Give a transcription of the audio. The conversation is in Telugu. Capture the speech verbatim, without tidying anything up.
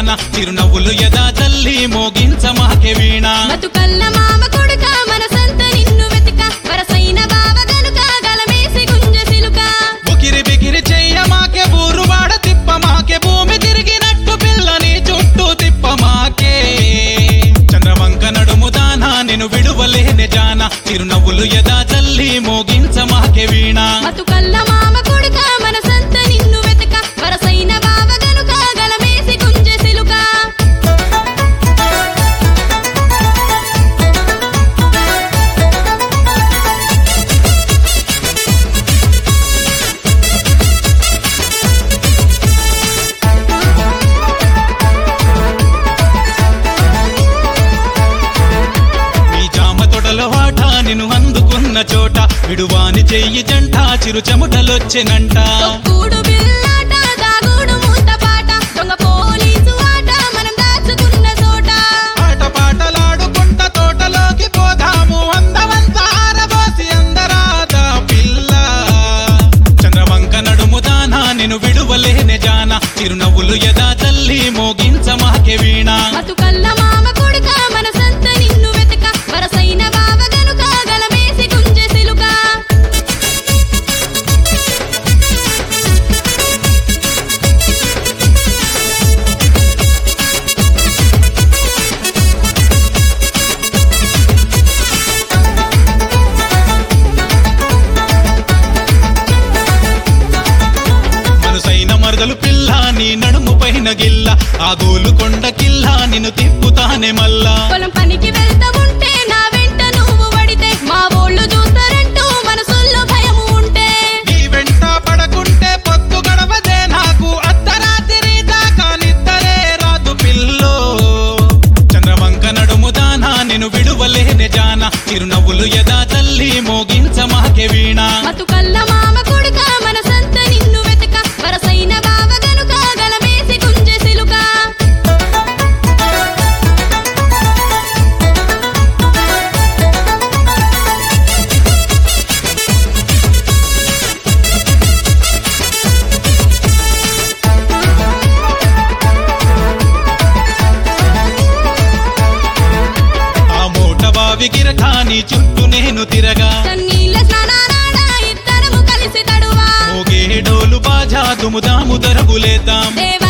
జాన చిరునవ్వులు యదా తల్లి మోగించ మాకే వీణ బతుకల్ల మామ కొడుక మనసంత నిన్ను వెతిక వరసైన బావ గనుక గలమేసి గుంజ సిలుక ఉకిరి బికిరి చెయ్య మాకే ఊరు వాడ తిప్ప మాకే భూమి తిరిగినట్టు పిల్లని చుట్టూ తిప్ప మాకే చంద్రవంక నడుము దానా నేను విడువలేని జాన చిరునవ్వులు యదా తల్లి మోగించ మాకే వీణ బతుకల్ల మామ కొడుక మనసంత నిన్ను వెతిక వరసైన బావ గనుక గలమేసి గుంజ సిలుక నిన్ను అందుకున్న చోట విడువాని చెయ్యి జంట చిరు చెమటలొచ్చెనంట కూడు బిల్లాట దాగుడు మూత పాట దొంగ పోలీసు ఆట మనం దాచుకున్న చోట పాట పాటలాడుకుంట తోటలోకి పోదాము అందవంత ఆరబోసి అందరాద పిల్ల చంద్రవంక నడుము దానా నేను విడువలేని జాన చిరునవ్వులు యదా తల్లి మోగించ మాకే వీణ బతుకల్ల మామ కొడుక మనసంత నిన్ను వెతిక వరసైన బావ గనుక గలమేసి గుంజ సిలుక మనసైన మరదలు పిల్ల నీ నడుము పైన గిల్ల ఆ గోలుకొండ కిల్ల నిన్ను తిప్పుతానే మల్లా పొలం పనికి వెళ్తా ఉంటే నా వెంట నువ్వు పడితే మా ఊళ్ళు చూస్తారంటూ మనసుల్లో భయము ఉంటే నీ వెంట పడకుంటే పొత్తు గడవదే నాకు అర్ధరాత్రి దాకా నిద్దరే రాదు పిల్లో చంద్రవంక నడుము దానా నేను విడువలేని జాన చిరునవ్వులు యదా తల్లి మోగించ మాకే వీణ బతుకల్ల మామ కొడుక మనసంత నిన్ను వెతిక వరసైన బావ గనుక గలమేసి గుంజ సిలుక ఆ మూట బావి గిరకాని చుట్టూ నేను తిరగా చన్నీళ్ళ స్నానానాడ ఇద్దరము కలిసి తడువా మోగే డోలు బాజా దుముదాము దరగులేద్దాం దేవ